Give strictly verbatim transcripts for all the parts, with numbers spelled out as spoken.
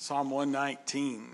Psalm one nineteen.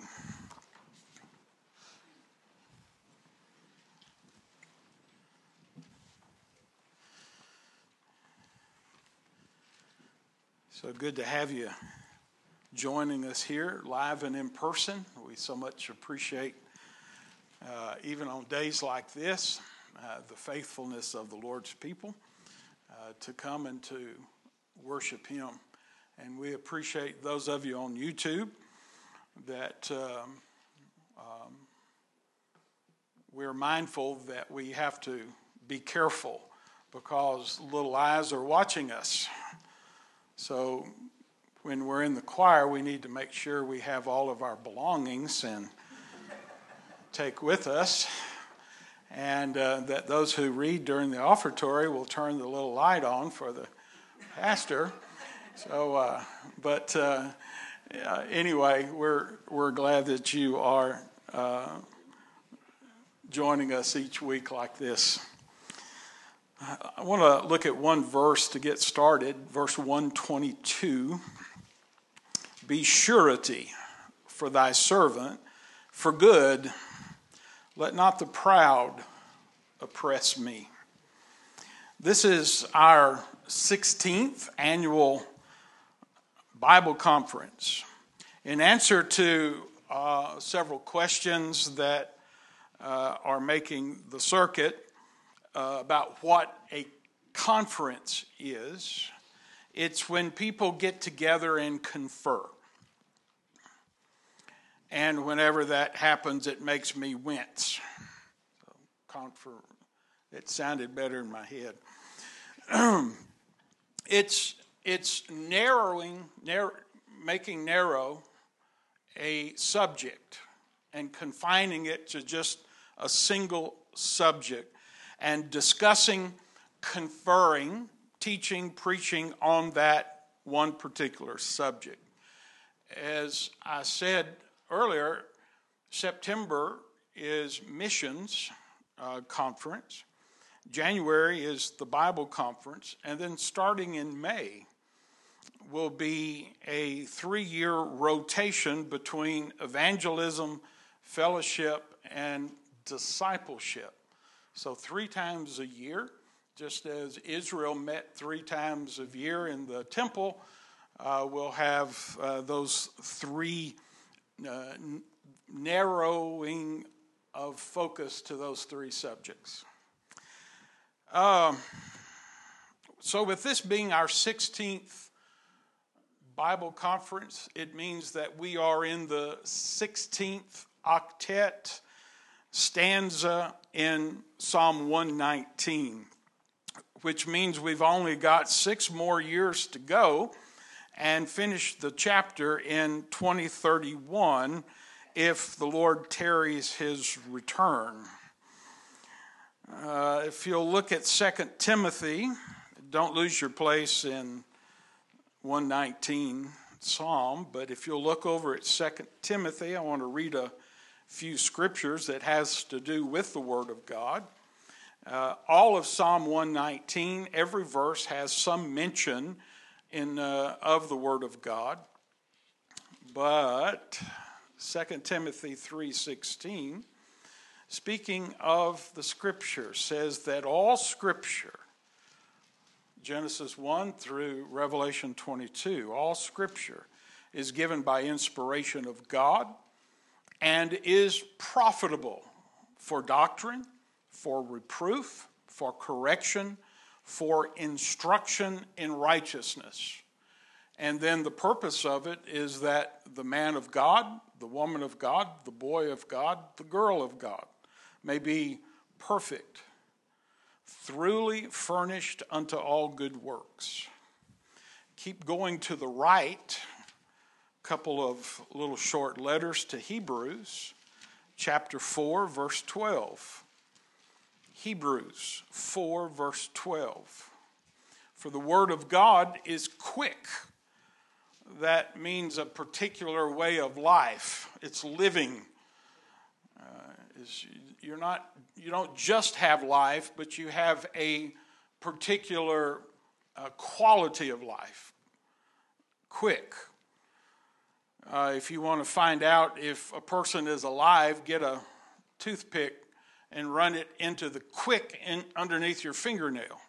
So good to have you joining us here live and in person. We so much appreciate, uh, even on days like this, uh, the faithfulness of the Lord's people uh, to come and to worship Him. And we appreciate those of you on YouTube that um, um, we're mindful that we have to be careful because little eyes are watching us. So when we're in the choir, we need to make sure we have all of our belongings and take with us, and uh, that those who read during the offertory will turn the little light on for the pastor. So, uh, but uh, uh, anyway, we're we're glad that you are uh, joining us each week like this. I want to look at one verse to get started, verse one twenty-two. Be surety for thy servant, for good, let not the proud oppress me. This is our sixteenth annual Bible conference. In answer to uh, several questions that uh, are making the circuit uh, about what a conference is, it's when people get together and confer. And whenever that happens, it makes me wince. So, confer, it sounded better in my head. it's it's narrowing, narrow, making narrow a subject and confining it to just a single subject and discussing, conferring, teaching, preaching on that one particular subject. As I said earlier, September is missions uh, conference. January is the Bible conference. And then starting in May will be a three-year rotation between evangelism, fellowship, and discipleship. So three times a year, just as Israel met three times a year in the temple, uh, we'll have uh, those three uh, n- narrowing of focus to those three subjects. Um, so with this being our sixteenth Bible conference, it means that we are in the sixteenth octet stanza in Psalm one nineteen, which means we've only got six more years to go and finish the chapter in twenty thirty-one if the Lord tarries His return. Uh, if you'll look at Second Timothy, don't lose your place in one nineteen Psalm, but if you'll look over at Second Timothy, I want to read a few scriptures that has to do with the Word of God. Uh, all of Psalm one nineteen, every verse has some mention in uh, of the Word of God, but Second Timothy three sixteen, speaking of the Scripture, says that all Scripture, Genesis one through Revelation twenty-two, all Scripture is given by inspiration of God and is profitable for doctrine, for reproof, for correction, for instruction in righteousness. And then the purpose of it is that the man of God, the woman of God, the boy of God, the girl of God may be perfect, thoroughly furnished unto all good works. Keep going to the right, a couple of little short letters to Hebrews, chapter four, verse twelve. Hebrews four, verse twelve. For the word of God is quick. That means a particular way of life. It's living. Uh, is you're not you don't just have life, but you have a particular uh, quality of life. Quick. Uh, if you want to find out if a person is alive, get a toothpick and run it into the quick in, underneath your fingernail.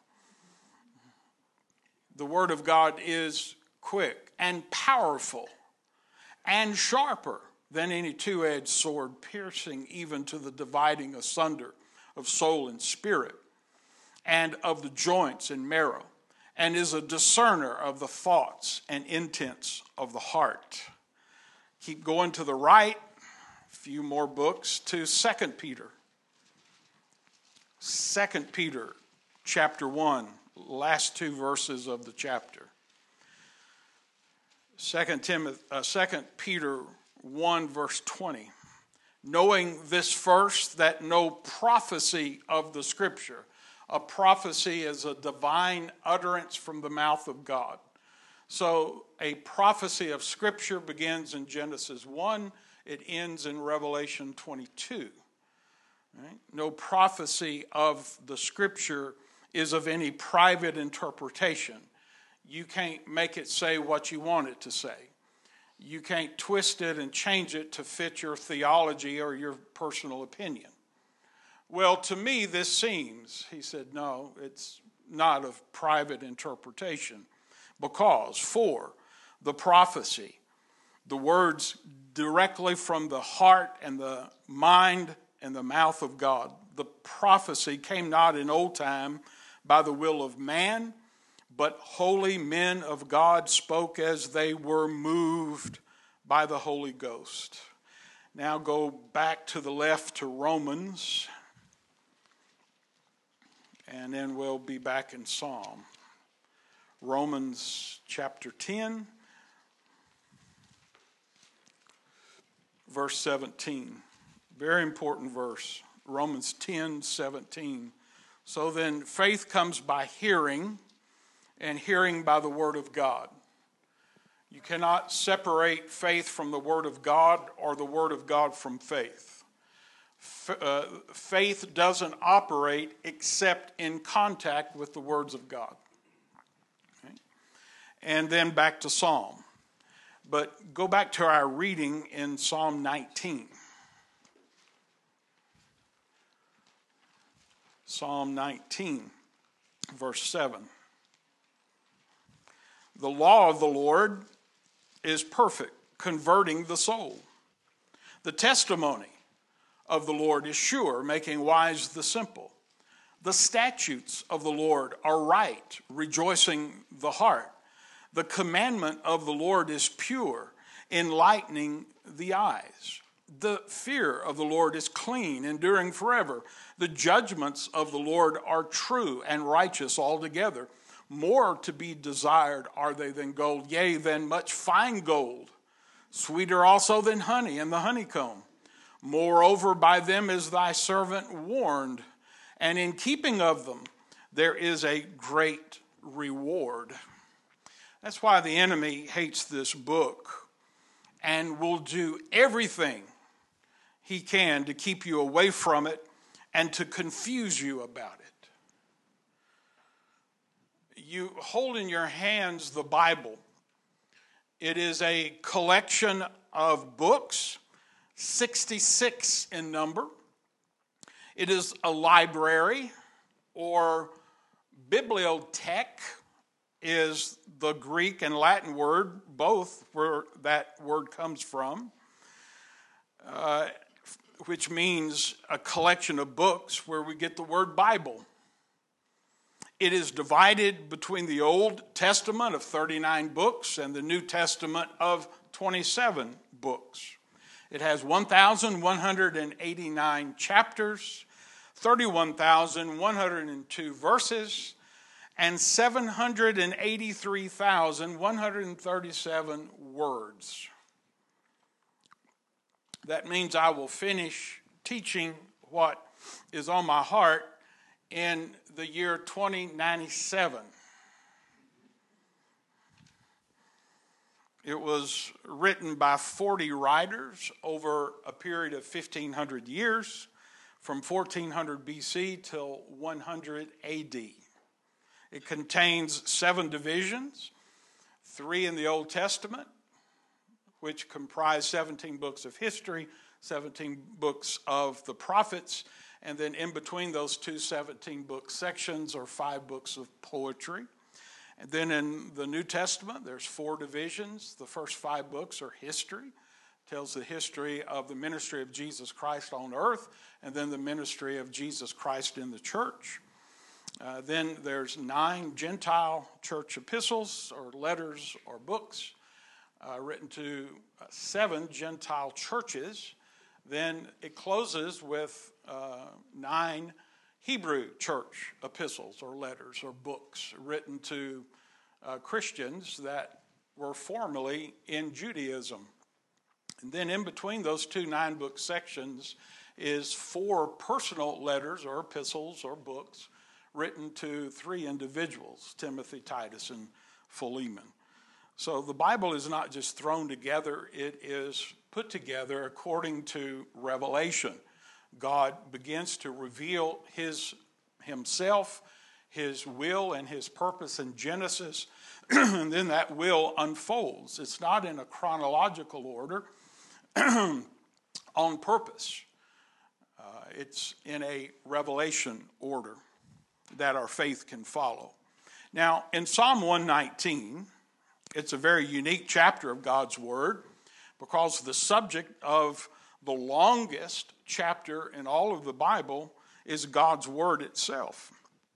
The Word of God is quick and powerful and sharper than any two-edged sword, piercing even to the dividing asunder of soul and spirit, and of the joints and marrow, and is a discerner of the thoughts and intents of the heart. Keep going to the right, a few more books, to Second Peter. Second Peter, chapter one, last two verses of the chapter. Second Timothy, uh, Second Peter one, verse twenty. Knowing this first, that no prophecy of the Scripture, a prophecy is a divine utterance from the mouth of God. So a prophecy of Scripture begins in Genesis one, it ends in Revelation twenty-two. Right? No prophecy of the Scripture is of any private interpretation. You can't make it say what you want it to say. You can't twist it and change it to fit your theology or your personal opinion. Well, to me, this seems, he said, no, it's not of private interpretation. Because, for the prophecy, the words directly from the heart and the mind and the mouth of God, the prophecy came not in old time by the will of man, but holy men of God spoke as they were moved by the Holy Ghost. Now go back to the left to Romans, and then we'll be back in Psalm. Romans chapter ten, verse seventeen. Very important verse. Romans ten, seventeen. So then faith comes by hearing, and hearing by the word of God. You cannot separate faith from the word of God or the word of God from faith. F- uh, faith doesn't operate except in contact with the words of God. Okay? And then back to Psalm. But go back to our reading in Psalm nineteen. Psalm nineteen, verse seven. The law of the Lord is perfect, converting the soul. The testimony of the Lord is sure, making wise the simple. The statutes of the Lord are right, rejoicing the heart. The commandment of the Lord is pure, enlightening the eyes. The fear of the Lord is clean, enduring forever. The judgments of the Lord are true and righteous altogether. More to be desired are they than gold, yea, than much fine gold. Sweeter also than honey and the honeycomb. Moreover, by them is thy servant warned, and in keeping of them there is a great reward. That's why the enemy hates this book and will do everything he can to keep you away from it and to confuse you about it. You hold in your hands the Bible. It is a collection of books, sixty-six in number. It is a library, or bibliothek is the Greek and Latin word, both where that word comes from, uh, which means a collection of books where we get the word Bible. It is divided between the Old Testament of thirty-nine books and the New Testament of twenty-seven books. It has one thousand one hundred eighty-nine chapters, thirty-one thousand one hundred two verses, and seven hundred eighty-three thousand one hundred thirty-seven words. That means I will finish teaching what is on my heart in the year twenty ninety-seven. It was written by forty writers over a period of fifteen hundred years, from fourteen hundred B C till one hundred A D. It contains seven divisions, three in the Old Testament, which comprise seventeen books of history, seventeen books of the prophets, and then in between those two seventeen-book sections are five books of poetry. And then in the New Testament, there's four divisions. The first five books are history, tells the history of the ministry of Jesus Christ on earth, and then the ministry of Jesus Christ in the church. Uh, then there's nine Gentile church epistles, or letters, or books, uh, written to uh, seven Gentile churches. Then it closes with uh, nine Hebrew church epistles or letters or books written to uh, Christians that were formerly in Judaism. And then in between those two nine-book sections is four personal letters or epistles or books written to three individuals, Timothy, Titus, and Philemon. So the Bible is not just thrown together, it is put together according to revelation. God begins to reveal his himself, his will, and his purpose in Genesis, and then that will unfolds. It's not in a chronological order on purpose. Uh, it's in a revelation order that our faith can follow. Now, in Psalm one nineteen, it's a very unique chapter of God's Word because the subject of the longest chapter in all of the Bible is God's Word itself.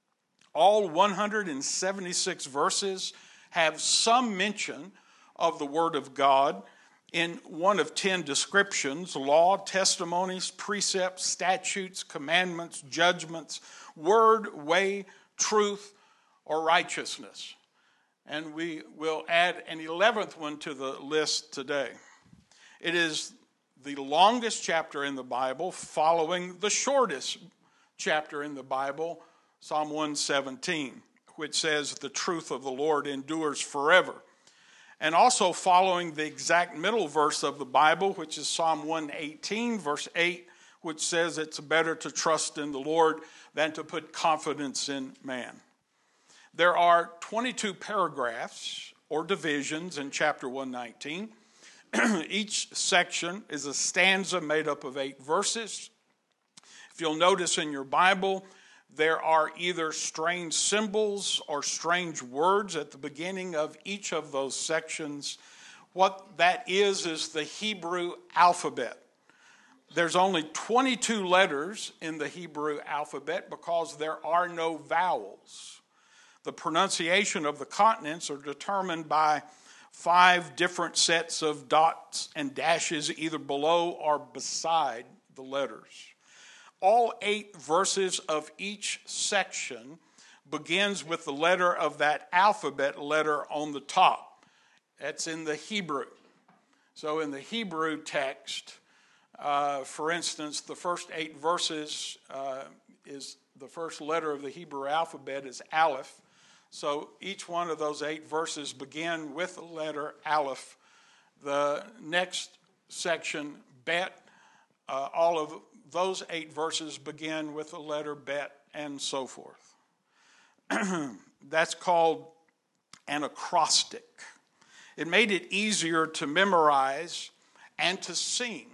All one hundred seventy-six verses have some mention of the Word of God in one of ten descriptions: law, testimonies, precepts, statutes, commandments, judgments, word, way, truth, or righteousness. And we will add an eleventh one to the list today. It is the longest chapter in the Bible, following the shortest chapter in the Bible, Psalm one seventeen, which says, "The truth of the Lord endures forever." And also following the exact middle verse of the Bible, which is Psalm one eighteen, verse eight, which says it's better to trust in the Lord than to put confidence in man. There are twenty-two paragraphs or divisions in chapter one nineteen. Each section is a stanza made up of eight verses. If you'll notice in your Bible, there are either strange symbols or strange words at the beginning of each of those sections. What that is, is the Hebrew alphabet. There's only twenty-two letters in the Hebrew alphabet because there are no vowels. The pronunciation of the consonants are determined by five different sets of dots and dashes either below or beside the letters. All eight verses of each section begins with the letter of that alphabet letter on the top. That's in the Hebrew. So in the Hebrew text, uh, for instance, the first eight verses uh, is the first letter of the Hebrew alphabet is Aleph. So each one of those eight verses begin with the letter Aleph. The next section, Bet, uh, all of those eight verses begin with the letter Bet, and so forth. That's called an acrostic. It made it easier to memorize and to sing.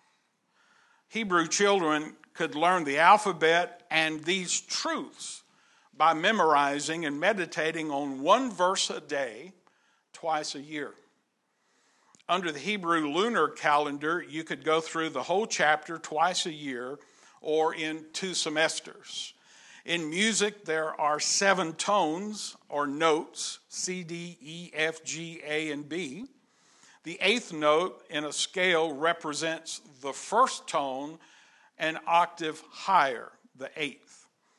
Hebrew children could learn the alphabet and these truths by memorizing and meditating on one verse a day, twice a year. Under the Hebrew lunar calendar, you could go through the whole chapter twice a year or in two semesters. In music, there are seven tones or notes, C, D, E, F, G, A, and B. The eighth note in a scale represents the first tone an octave higher, the eighth.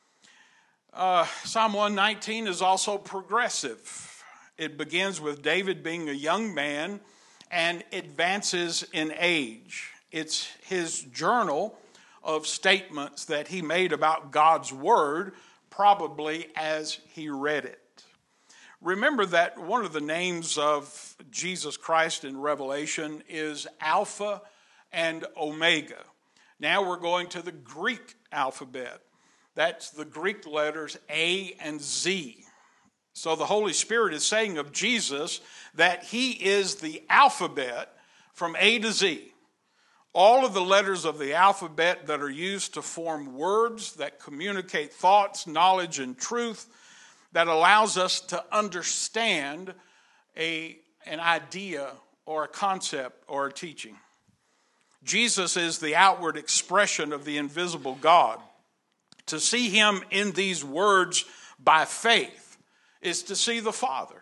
Uh, Psalm one nineteen is also progressive. It begins with David being a young man and advances in age. It's his journal of statements that he made about God's word, probably as he read it. Remember that one of the names of Jesus Christ in Revelation is Alpha and Omega. Now we're going to the Greek alphabet. That's the Greek letters A and Z. So the Holy Spirit is saying of Jesus that he is the alphabet from A to Z. All of the letters of the alphabet that are used to form words that communicate thoughts, knowledge, and truth that allows us to understand a, an idea or a concept or a teaching. Jesus is the outward expression of the invisible God. To see him in these words by faith is to see the Father.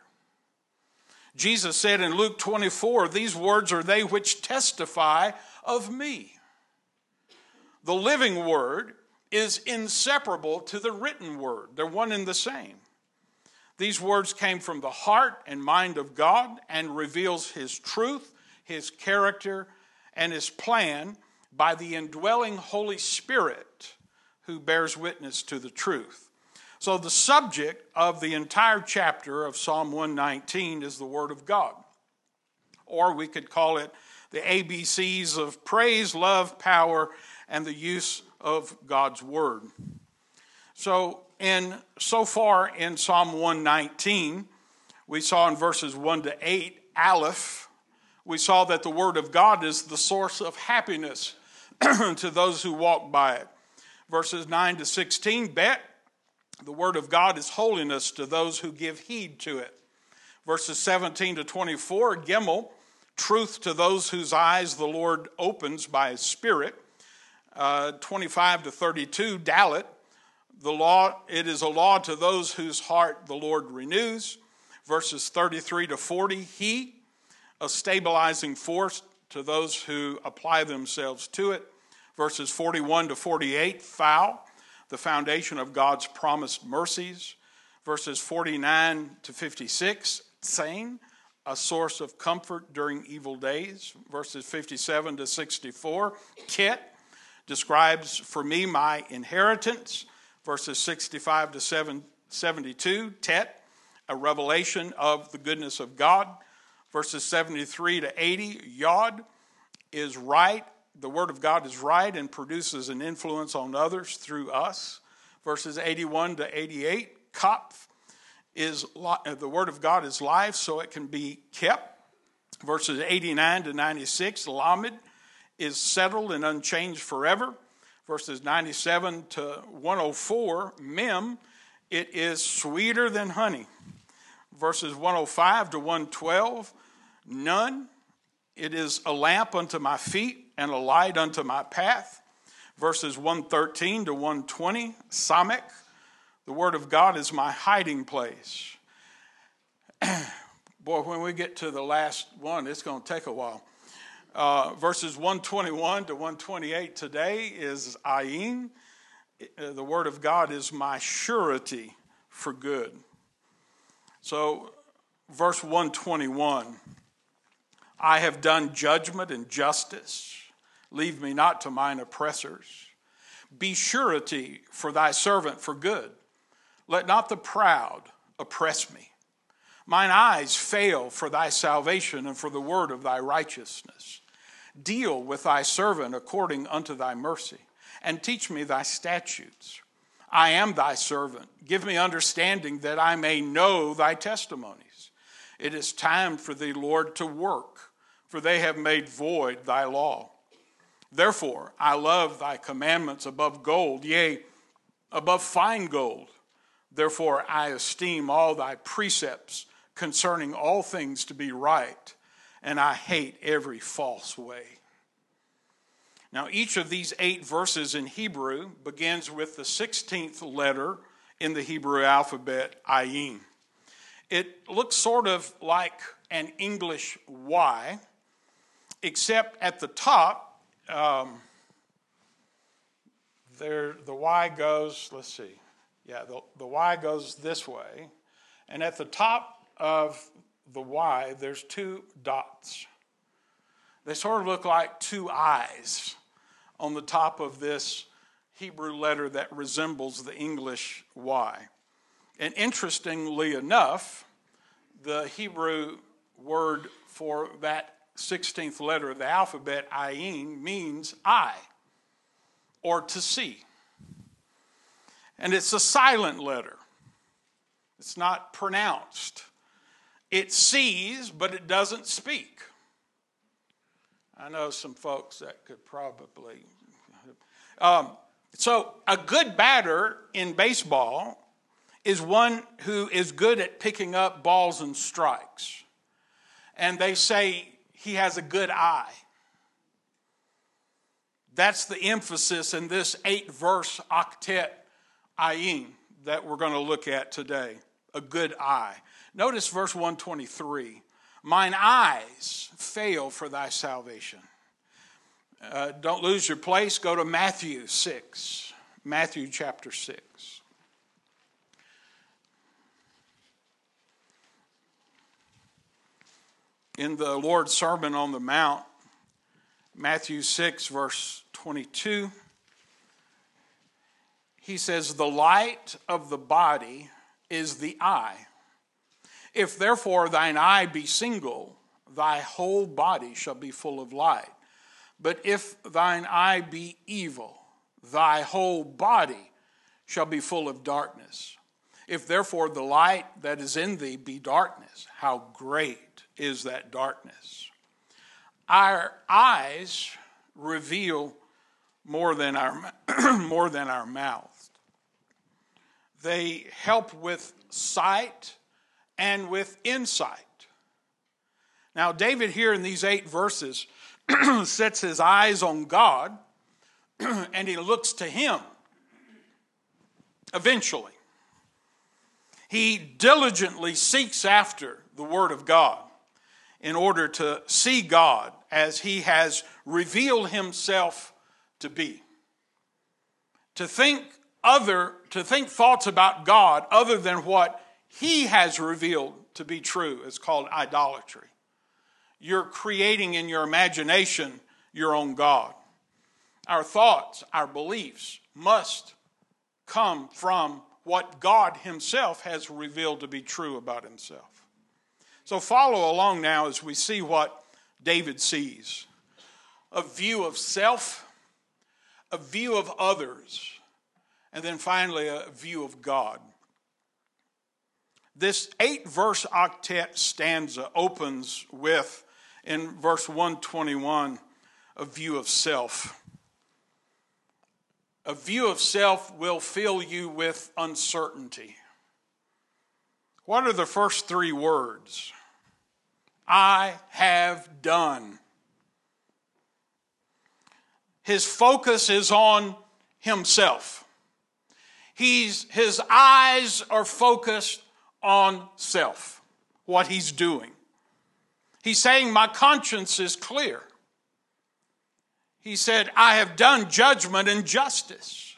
Jesus said in Luke twenty-four, "These words are they which testify of me." The living word is inseparable to the written word. They're one and the same. These words came from the heart and mind of God and reveals his truth, his character, and his plan by the indwelling Holy Spirit who bears witness to the truth. So the subject of the entire chapter of Psalm one nineteen is the Word of God. Or we could call it the A B Cs of praise, love, power, and the use of God's Word. So in so far in Psalm one nineteen, we saw in verses one to eight, Aleph, we saw that the Word of God is the source of happiness to those who walk by it. Verses nine to sixteen, Bet, the Word of God is holiness to those who give heed to it. Verses seventeen to twenty-four, Gimel, truth to those whose eyes the Lord opens by his Spirit. Uh, twenty-five to thirty-two, Dalet, the law, it is a law to those whose heart the Lord renews. Verses thirty-three to forty, He, a stabilizing force to those who apply themselves to it. Verses forty-one to forty-eight, Thou, the foundation of God's promised mercies. Verses forty-nine to fifty-six, Tzain, a source of comfort during evil days. Verses fifty-seven to sixty-four, Ket, describes for me my inheritance. Verses sixty-five to seventy-two, Tet, a revelation of the goodness of God. Verses seventy-three to eighty, Yod, is right. The Word of God is right and produces an influence on others through us. Verses eighty-one to eighty-eight, Kopf, is the Word of God is life, so it can be kept. Verses eighty-nine to ninety-six, Lamed, is settled and unchanged forever. Verses ninety-seven to one oh four, Mem, it is sweeter than honey. Verses one oh five to one twelve, Nun, it is a lamp unto my feet and a light unto my path. Verses one thirteen to one twenty, Samek, the Word of God is my hiding place. Boy, when we get to the last one, it's going to take a while. Uh, verses one twenty-one to one twenty-eight today is Ayin. The Word of God is my surety for good. So, verse one twenty-one, I have done judgment and justice. Leave me not to mine oppressors. Be surety for thy servant for good. Let not the proud oppress me. Mine eyes fail for thy salvation and for the word of thy righteousness. Deal with thy servant according unto thy mercy, and teach me thy statutes. I am thy servant. Give me understanding that I may know thy testimonies. It is time for thee, Lord, to work, for they have made void thy law. Therefore, I love thy commandments above gold, yea, above fine gold. Therefore, I esteem all thy precepts concerning all things to be right, and I hate every false way. Now, each of these eight verses in Hebrew begins with the sixteenth letter in the Hebrew alphabet, Ayin. It looks sort of like an English Y, except at the top, um, there the Y goes, let's see, yeah, the, the Y goes this way, and at the top of the Y, there's two dots. They sort of look like two eyes on the top of this Hebrew letter that resembles the English Y. And interestingly enough, the Hebrew word for that sixteenth letter of the alphabet, Ayin, means eye, or to see. And it's a silent letter. It's not pronounced. It sees, but it doesn't speak. I know some folks that could probably. Um, so a good batter in baseball is one who is good at picking up balls and strikes. And they say he has a good eye. That's the emphasis in this eight-verse octet ayin that we're going to look at today. A good eye. Notice verse one twenty-three. Mine eyes fail for thy salvation. Uh, don't lose your place. Go to Matthew six. Matthew chapter six. In the Lord's Sermon on the Mount, Matthew six, verse twenty-two, he says, the light of the body is the eye. If therefore thine eye be single, thy whole body shall be full of light. But if thine eye be evil, thy whole body shall be full of darkness. If therefore the light that is in thee be darkness, how great is that darkness? Our eyes reveal more than our, more than our mouth. They help with sight and with insight. Now, David here in these eight verses sets his eyes on God and he looks to him eventually. He diligently seeks after the Word of God in order to see God as he has revealed himself to be. To think other, to think thoughts about God other than what he has revealed to be true is called idolatry. You're creating in your imagination your own God. Our thoughts, our beliefs must come from what God himself has revealed to be true about himself. So follow along now as we see what David sees. A view of self, a view of others, and then finally a view of God. This eight-verse octet stanza opens with, in verse one twenty-one, a view of self. A view of self will fill you with uncertainty. What are the first three words? I have done. His focus is on himself. He's, his eyes are focused on self, what he's doing. He's saying, my conscience is clear. He said, I have done judgment and justice.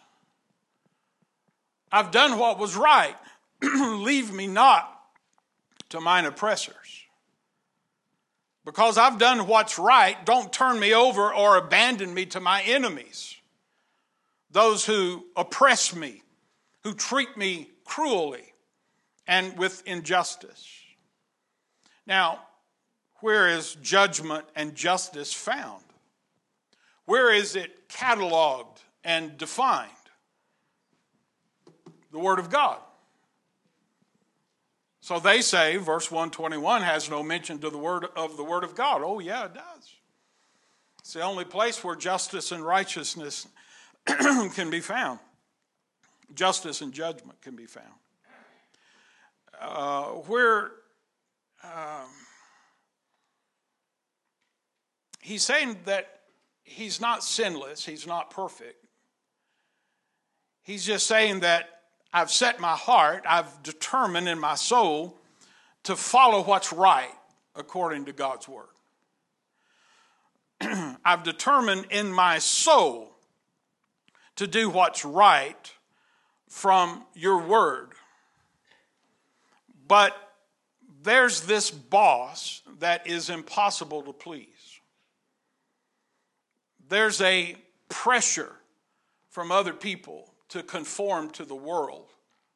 I've done what was right. Leave me not to mine oppressors. Because I've done what's right, don't turn me over or abandon me to my enemies. Those who oppress me, who treat me cruelly and with injustice. Now, where is judgment and justice found? Where is it cataloged and defined? The Word of God. So they say, verse one twenty-one has no mention to the word of the Word of God. Oh, yeah, it does. It's the only place where justice and righteousness can be found. Justice and judgment can be found. Uh, where um, he's saying that he's not sinless, he's not perfect. He's just saying that I've set my heart, I've determined in my soul to follow what's right according to God's Word. I've determined in my soul to do what's right from your Word. But there's this boss that is impossible to please. There's a pressure from other people to conform to the world,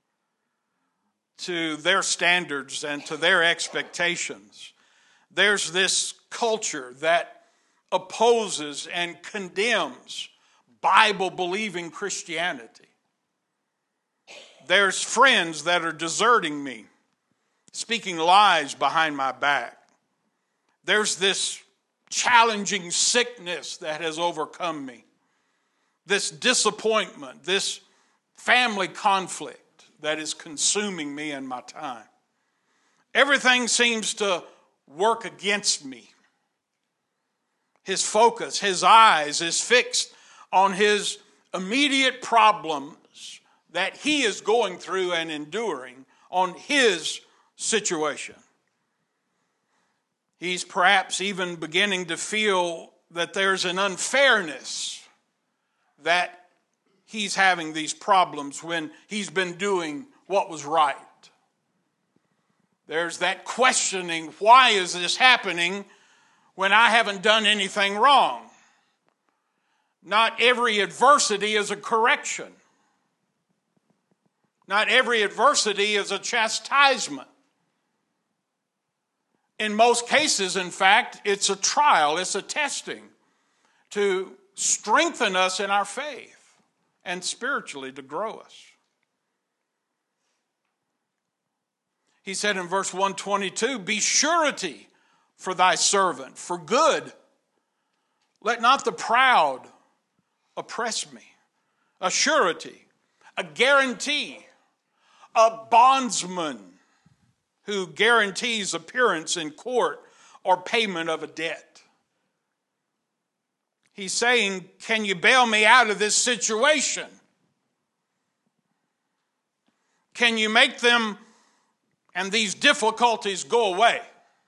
to their standards and to their expectations. There's this culture that opposes and condemns Bible-believing Christianity. There's friends that are deserting me, speaking lies behind my back. There's this challenging sickness that has overcome me, this disappointment, this family conflict that is consuming me and my time. Everything seems to work against me. His focus, his eyes is fixed on his immediate problems that he is going through and enduring, on his situation. He's perhaps even beginning to feel that there's an unfairness that he's having these problems when he's been doing what was right. There's that questioning, why is this happening when I haven't done anything wrong? Not every adversity is a correction. Not every adversity is a chastisement. In most cases, in fact, it's a trial, it's a testing to strengthen us in our faith and spiritually to grow us. He said in verse one twenty-two, be surety for thy servant, for good. Let not the proud oppress me. A surety, a guarantee, a bondsman who guarantees appearance in court or payment of a debt. He's saying, can you bail me out of this situation? Can you make them and these difficulties go away?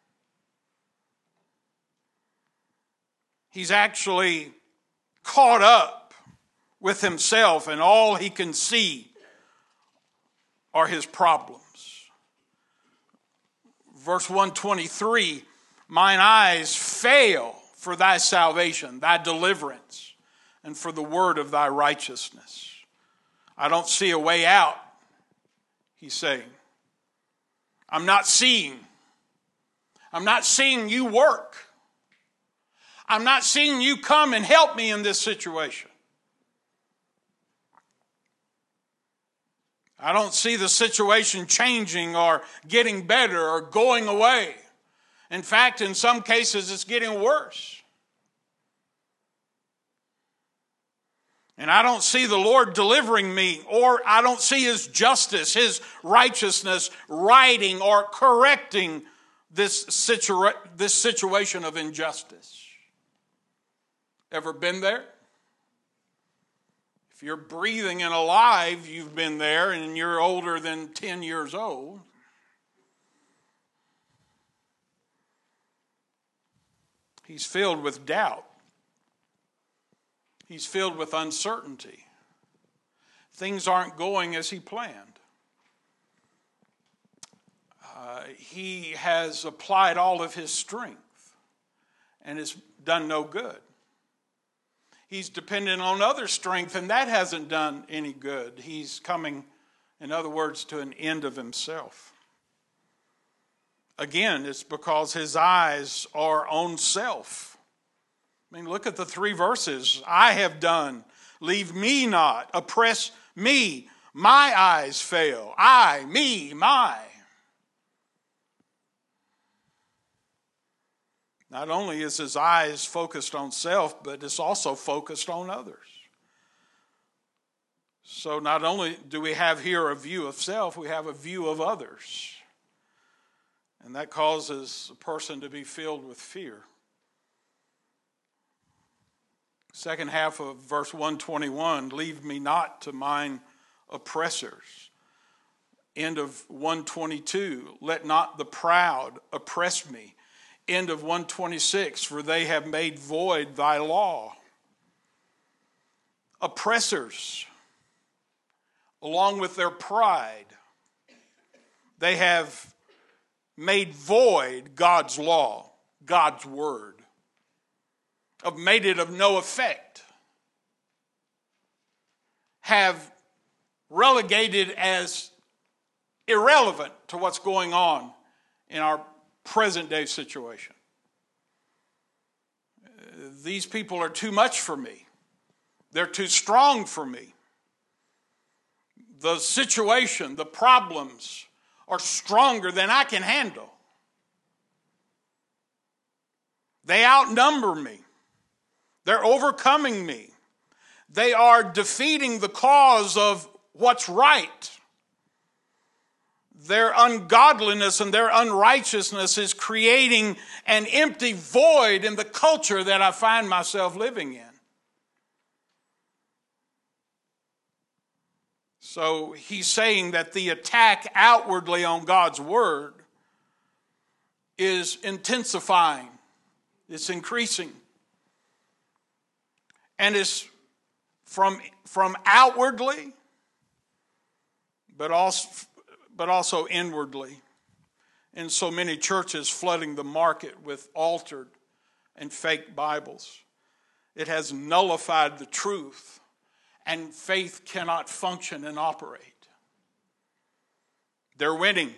He's actually caught up with himself, and all he can see are his problems. Verse one twenty-three, mine eyes fail for thy salvation, thy deliverance, and for the word of thy righteousness. I don't see a way out, he's saying. I'm not seeing. I'm not seeing you work. I'm not seeing you come and help me in this situation. I don't see the situation changing or getting better or going away. In fact, in some cases, it's getting worse. And I don't see the Lord delivering me, or I don't see his justice, his righteousness righting or correcting this, situa- this situation of injustice. Ever been there? If you're breathing and alive, you've been there, and you're older than ten years old. He's filled with doubt. He's filled with uncertainty. Things aren't going as he planned. Uh, he has applied all of his strength and has done no good. He's dependent on other strength, and that hasn't done any good. He's coming, in other words, to an end of himself. Again, it's because his eyes are on self. I mean, look at the three verses. I have done, leave me not, oppress me, my eyes fail. I, me, my. Not only is his eyes focused on self, but it's also focused on others. So not only do we have here a view of self, we have a view of others. And that causes a person to be filled with fear. Second half of verse one twenty-one, leave me not to mine oppressors. End of one twenty-two, let not the proud oppress me. End of one twenty-six, for they have made void thy law. Oppressors, along with their pride, they have made void God's law, God's word, have made it of no effect, have relegated as irrelevant to what's going on in our present day situation. These people are too much for me. They're too strong for me. The situation, the problems are stronger than I can handle. They outnumber me. They're overcoming me. They are defeating the cause of what's right. Their ungodliness and their unrighteousness is creating an empty void in the culture that I find myself living in. So he's saying that the attack outwardly on God's word is intensifying. It's increasing. And it's from, from outwardly, but also, but also inwardly. In so many churches flooding the market with altered and fake Bibles. It has nullified the truth, and faith cannot function and operate. They're winning.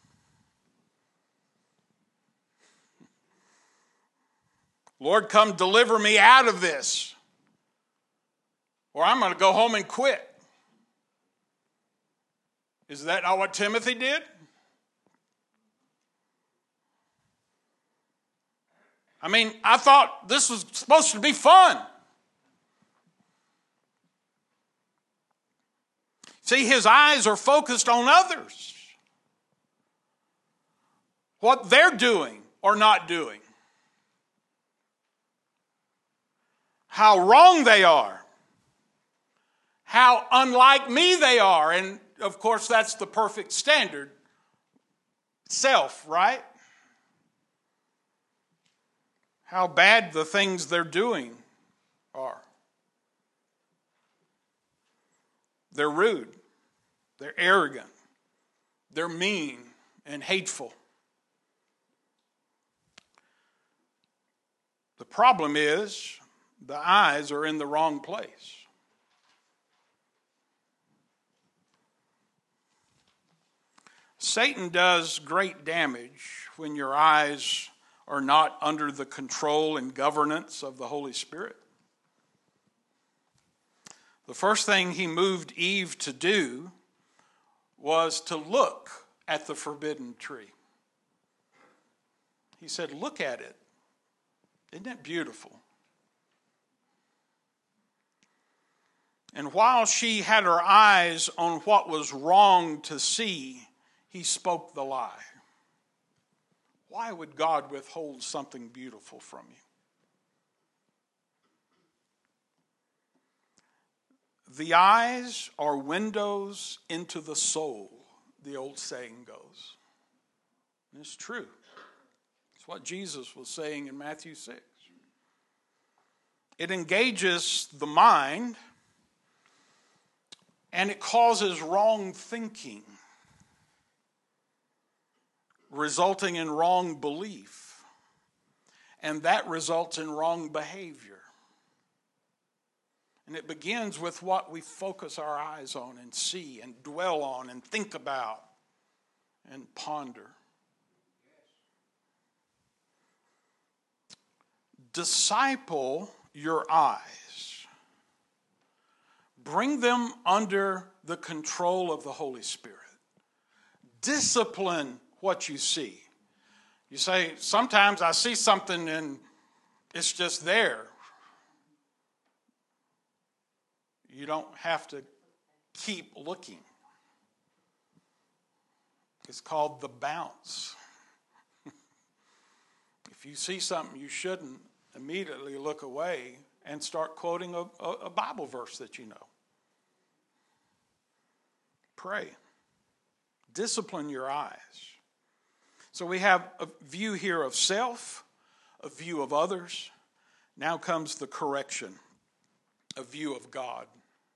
Lord, come deliver me out of this, or I'm going to go home and quit. Is that not what Timothy did? I mean, I thought this was supposed to be fun. See, his eyes are focused on others. What they're doing or not doing. How wrong they are. How unlike me they are. And of course, that's the perfect standard. Self, right? How bad the things they're doing are. They're rude. They're arrogant. They're mean and hateful. The problem is the eyes are in the wrong place. Satan does great damage when your eyes are not under the control and governance of the Holy Spirit. The first thing he moved Eve to do was to look at the forbidden tree. He said, look at it. Isn't it beautiful? And while she had her eyes on what was wrong to see, he spoke the lie. Why would God withhold something beautiful from you? The eyes are windows into the soul, the old saying goes. And it's true. It's what Jesus was saying in Matthew six. It engages the mind and it causes wrong thinking, resulting in wrong belief. And that results in wrong behavior. And it begins with what we focus our eyes on and see and dwell on and think about and ponder. Disciple your eyes. Bring them under the control of the Holy Spirit. Discipline what you see. You say, sometimes I see something and it's just there. You don't have to keep looking. It's called the bounce. If you see something you shouldn't, immediately look away and start quoting a, a, a Bible verse that you know. Pray. Discipline your eyes. So we have a view here of self, a view of others. Now comes the correction, a view of God.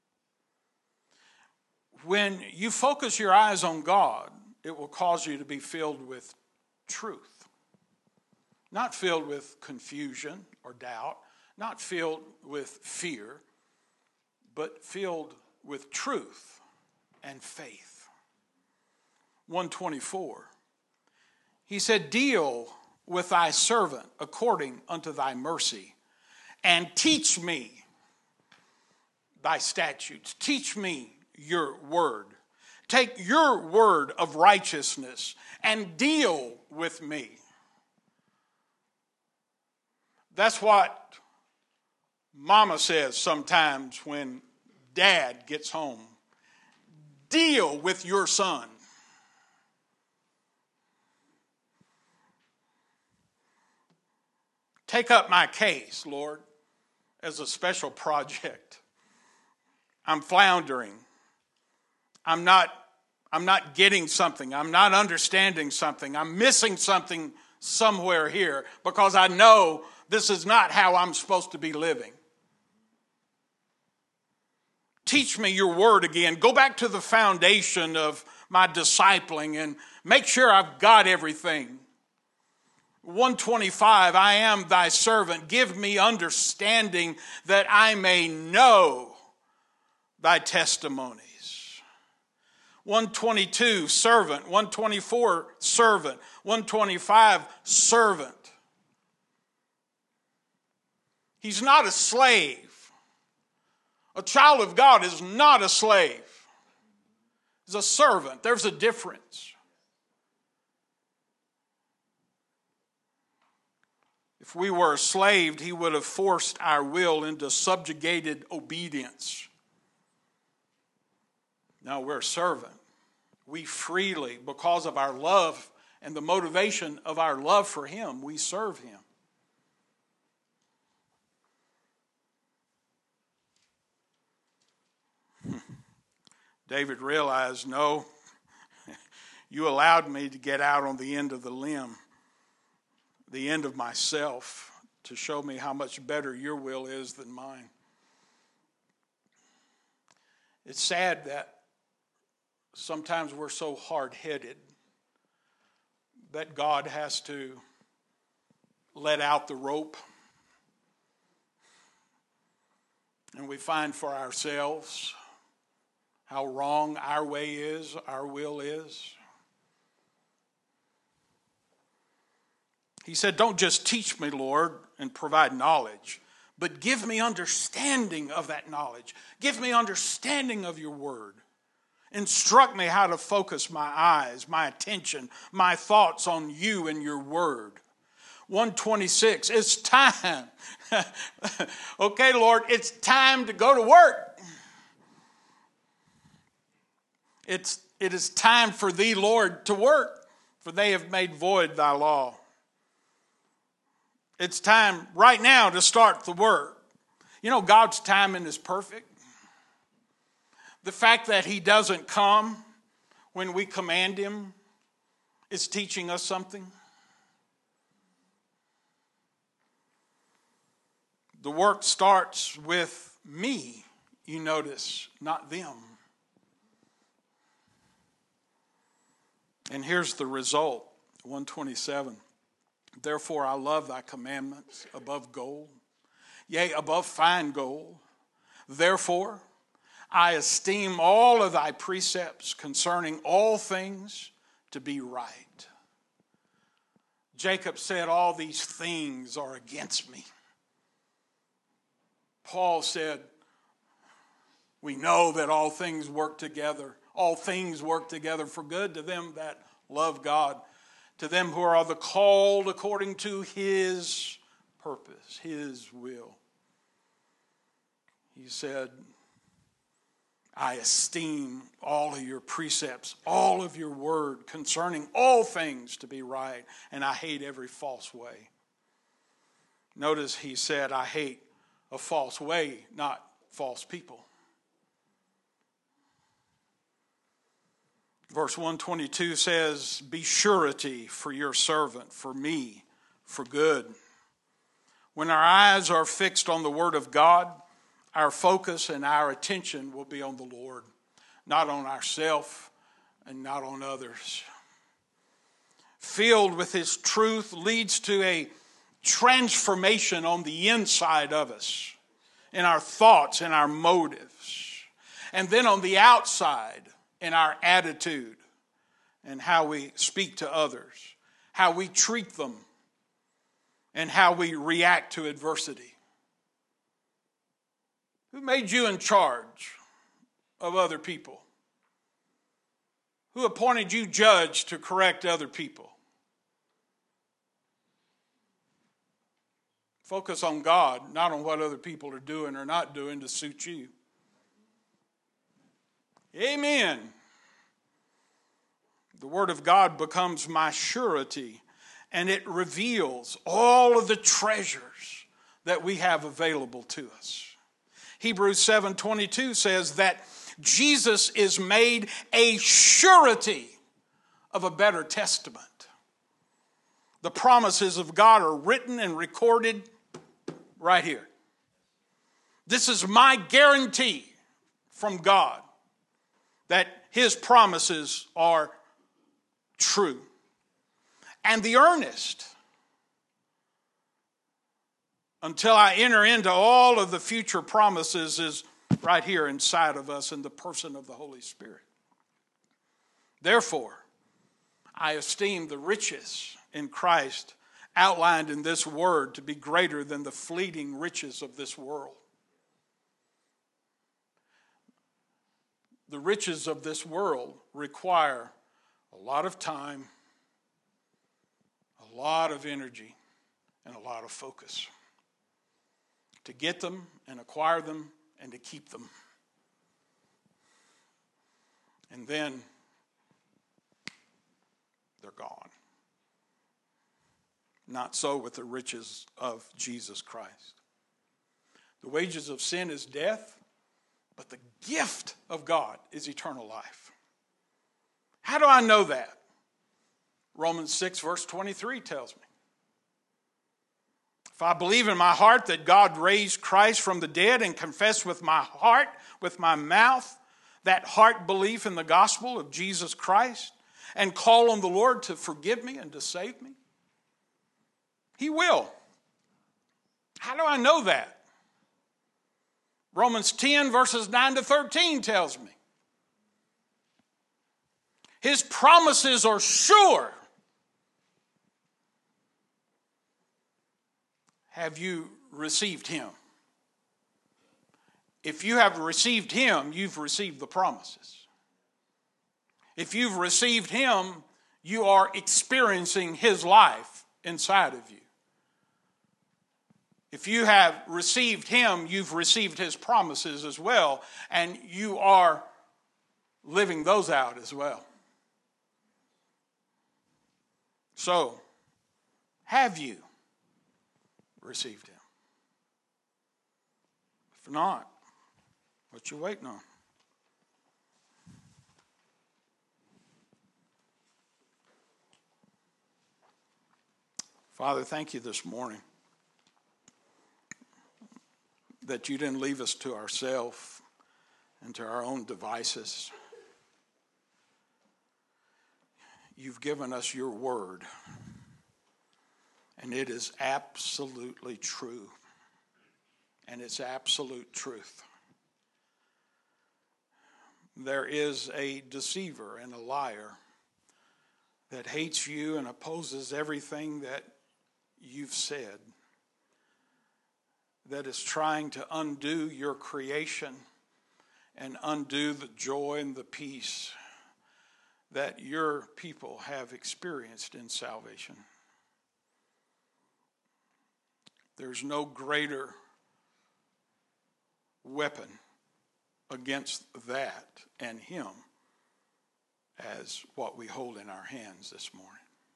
When you focus your eyes on God, it will cause you to be filled with truth. Not filled with confusion or doubt, not filled with fear, but filled with truth and faith. one twenty-four. He said, deal with thy servant according unto thy mercy, and teach me thy statutes. Teach me your word. Take your word of righteousness and deal with me. That's what Mama says sometimes when Dad gets home. Deal with your son. Take up my case, Lord, as a special project. I'm floundering. I'm not, I'm not getting something. I'm not understanding something. I'm missing something somewhere here because I know this is not how I'm supposed to be living. Teach me your word again. Go back to the foundation of my discipling and make sure I've got everything. one twenty-five, I am thy servant. Give me understanding that I may know thy testimonies. one twenty-two, servant. one twenty-four, servant. one twenty-five, servant. He's not a slave. A child of God is not a slave. He's a servant. There's a difference. If we were enslaved, he would have forced our will into subjugated obedience. No, we're a servant. We freely, because of our love and the motivation of our love for him, we serve him. David realized, no, you allowed me to get out on the end of the limb, the end of myself, to show me how much better your will is than mine. It's sad that sometimes we're so hard-headed that God has to let out the rope, and we find for ourselves how wrong our way is, our will is. He said, don't just teach me, Lord, and provide knowledge, but give me understanding of that knowledge. Give me understanding of your word. Instruct me how to focus my eyes, my attention, my thoughts on you and your word. one twenty-six, it's time. Okay, Lord, it's time to go to work. It's, it is time for thee, Lord, to work, for they have made void thy law. It's time right now to start the work. You know, God's timing is perfect. The fact that he doesn't come when we command him is teaching us something. The work starts with me, you notice, not them. And here's the result, one twenty-seven. Therefore I love thy commandments above gold, yea, above fine gold. Therefore I esteem all of thy precepts concerning all things to be right. Jacob said, all these things are against me. Paul said, we know that all things work together. All things work together for good to them that love God, to them who are the called according to his purpose, his will. He said, I esteem all of your precepts, all of your word concerning all things to be right, and I hate every false way. Notice he said, I hate a false way, not false people. Verse one twenty-two says, be surety for your servant, for me, for good. When our eyes are fixed on the word of God, our focus and our attention will be on the Lord, not on ourselves and not on others. Filled with his truth leads to a transformation on the inside of us, in our thoughts and our motives. And then on the outside, in our attitude and how we speak to others, how we treat them, and how we react to adversity. Who made you in charge of other people? Who appointed you judge to correct other people? Focus on God, not on what other people are doing or not doing to suit you. Amen. The Word of God becomes my surety, and it reveals all of the treasures that we have available to us. Hebrews seven twenty-two says that Jesus is made a surety of a better testament. The promises of God are written and recorded right here. This is my guarantee from God that His promises are true. And the earnest, until I enter into all of the future promises, is right here inside of us in the person of the Holy Spirit. Therefore, I esteem the riches in Christ outlined in this word to be greater than the fleeting riches of this world. The riches of this world require a lot of time, a lot of energy, and a lot of focus to get them and acquire them and to keep them. And then they're gone. Not so with the riches of Jesus Christ. The wages of sin is death, but the gift of God is eternal life. How do I know that? Romans six verse twenty-three tells me. If I believe in my heart that God raised Christ from the dead and confess with my heart, with my mouth, that heart belief in the gospel of Jesus Christ, and call on the Lord to forgive me and to save me, He will. How do I know that? Romans ten verses nine to thirteen tells me. His promises are sure. Have you received Him? If you have received Him, you've received the promises. If you've received Him, you are experiencing His life inside of you. If you have received Him, you've received His promises as well, and you are living those out as well. So, have you received Him? If not, what you waiting on? Father, thank you this morning that you didn't leave us to ourselves and to our own devices. You've given us your word, and it is absolutely true, and it's absolute truth. There is a deceiver and a liar that hates you and opposes everything that you've said, that is trying to undo your creation and undo the joy and the peace that your people have experienced in salvation. There's no greater weapon against that and him as what we hold in our hands this morning.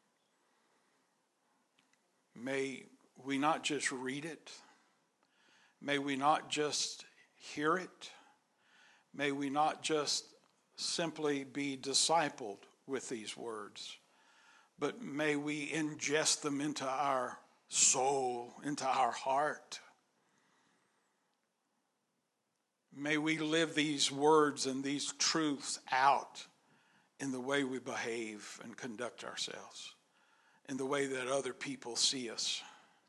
May we not just read it. May we not just hear it. May we not just simply be discipled with these words, but may we ingest them into our soul, into our heart. May we live these words and these truths out in the way we behave and conduct ourselves, in the way that other people see us.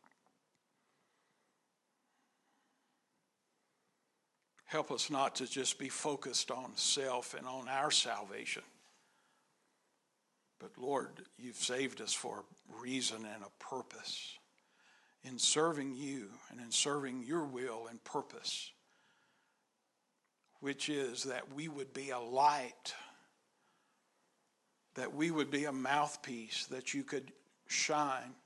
Help us not to just be focused on self and on our salvation. But Lord, you've saved us for a reason and a purpose in serving you and in serving your will and purpose, which is that we would be a light, that we would be a mouthpiece, that you could shine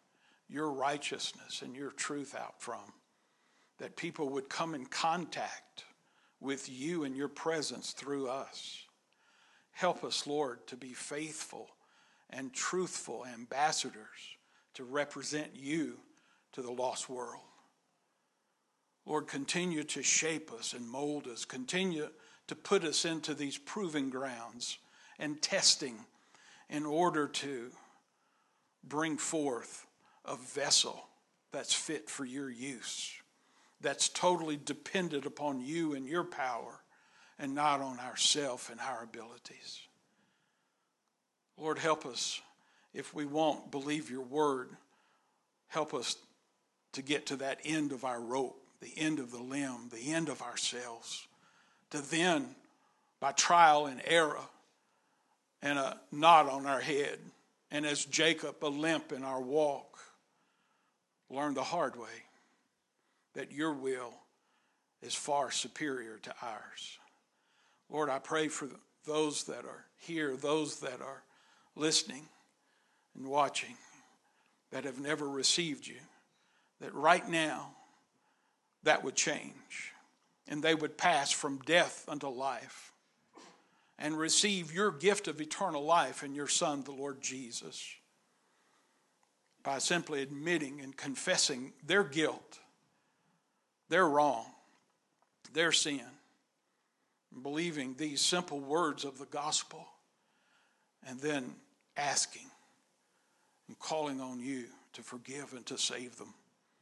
your righteousness and your truth out from, that people would come in contact with you and your presence through us. Help us, Lord, to be faithful and truthful ambassadors to represent you to the lost world. Lord, continue to shape us and mold us. Continue to put us into these proving grounds and testing in order to bring forth a vessel that's fit for your use, that's totally dependent upon you and your power and not on ourselves and our abilities. Lord, help us if we won't believe your word. Help us to get to that end of our rope, the end of the limb, the end of ourselves, to then, by trial and error and a knot on our head, and as Jacob, a limp in our walk, learn the hard way that your will is far superior to ours. Lord, I pray for those that are here, those that are listening and watching, that have never received you, that right now that would change and they would pass from death unto life and receive your gift of eternal life in your Son, the Lord Jesus, by simply admitting and confessing their guilt, their wrong, their sin, and believing these simple words of the gospel, and then asking and calling on you to forgive and to save them.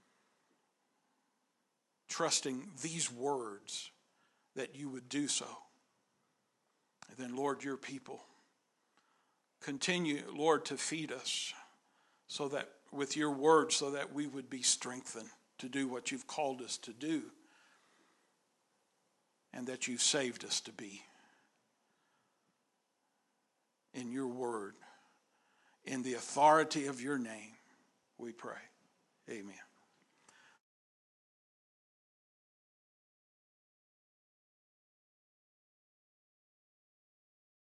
Trusting these words that you would do so. And then, Lord, your people, continue, Lord, to feed us so that with your word, so that we would be strengthened to do what you've called us to do and that you've saved us to be. In your word, in the authority of your name, we pray. Amen.